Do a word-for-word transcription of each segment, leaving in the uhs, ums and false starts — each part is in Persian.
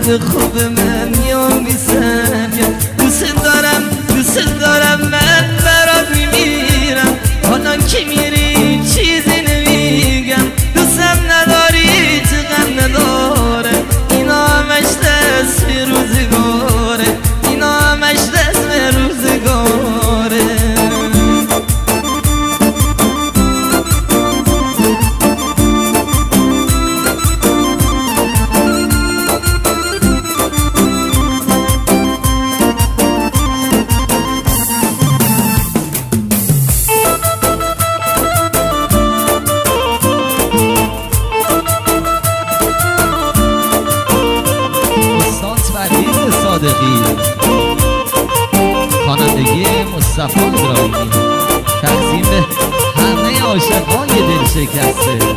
قلب خوب من یا میسکن. دوست دارم دوست دارم من برات میمیرم، حالا که میری چیزی نمیگم. دوستم نداری تو غم نداره، اینا همش دست به روزگاره، اینا همش دست به روزگاره. خوانندگی مصطفی ابراهیمی، تقدیم به همه عاشقان دل شکسته.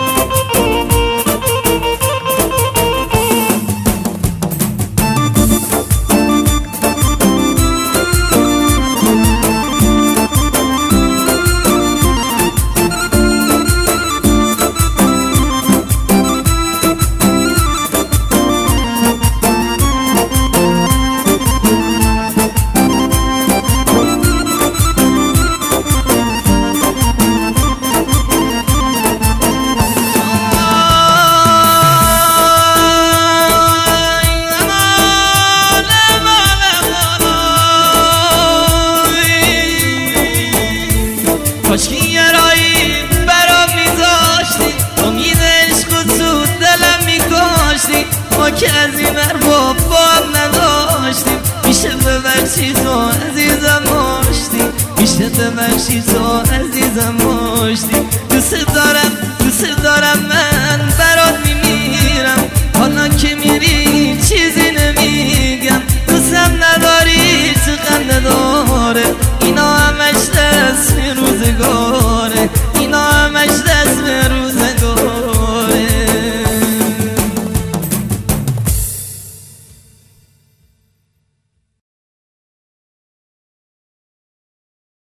کاشکی یه رایی برام میذاشتی، امید عشق و تو دلم میکاشتی. ما که از این ارباب با هم نداشتیم، میشه ببخشی تو عزیزم داشتی، میشه ببخشی تو